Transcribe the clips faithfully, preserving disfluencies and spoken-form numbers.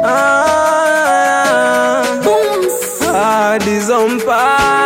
Ah, hadi zompa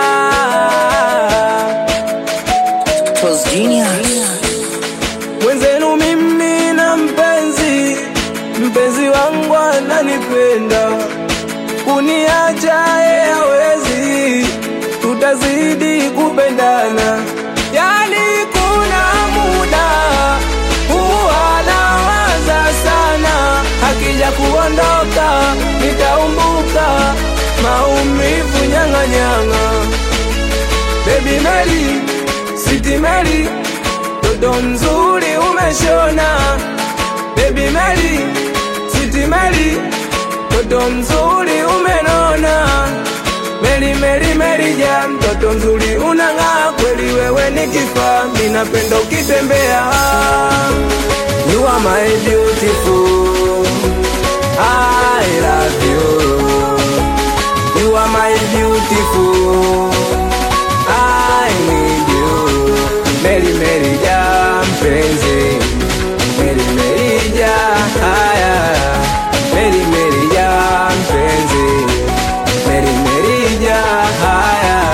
Twas genius. mwenzenu mimi na mpenzi, mpenzi wangu ananipenda, kuniacha yeye hawezi, tutazidi kupendana. Yani kuna muda huwa nawaza sana, akija kuondoka nitaumbuka maumivu nyanga nyanga. Baby Mary, Sweet Mary, toto mzuri umeshona. Baby Mary, Sweet Mary, toto mzuri umenona. Mary Mary Mary jam, toto mzuri unang'aa kweli, wewe ni kifaa, ninapenda ukitembea. You are my beautiful, I love you. You are my beautiful, I need you. Mary Mary jam penzi, Mary Mary jam haya, Mary Mary jam penzi, Mary Mary jam haya.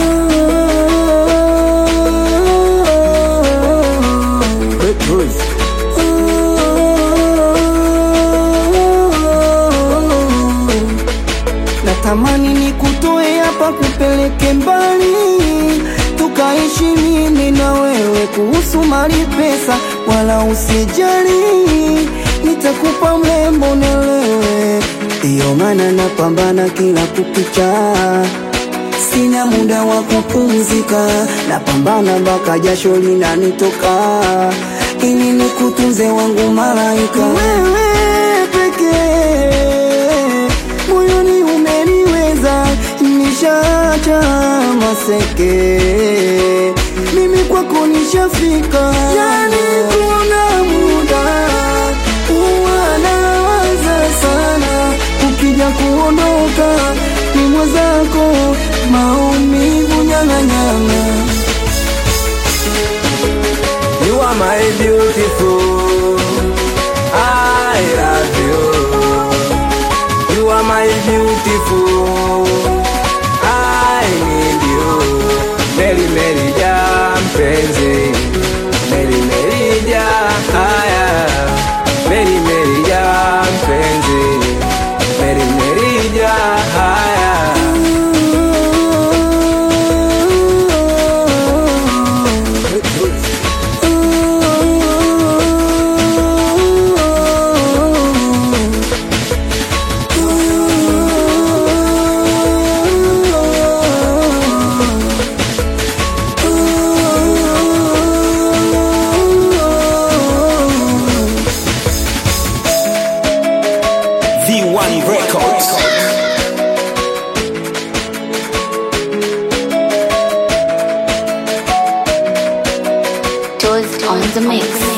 Natamani nikutoe hapa kupeleke mbali, tukaishi mimi na wewe, kuhusu mali pesa wala usijali, nitakupa mrembo nielewe. Iyo maana napambana kila kukicha, sina muda wa kupumzika, napambana mpaka jasho linanitoka, ili nikutunze wangu malaika. Wewe pekee moyoni umeniweza, nishaacha maseke, mimi kwako nishafika. Yani kuna muda huwa nawaza sana, ukija kuondoka mimo zako maumivu nyanga nyanga. You are my beautiful, I love you. You are my beautiful, I need you. Mary Mary jam penzi, Mary Mary jam haya, Mary Mary jam penzi, Mary Mary jam haya. V one Records. Toast on the mix.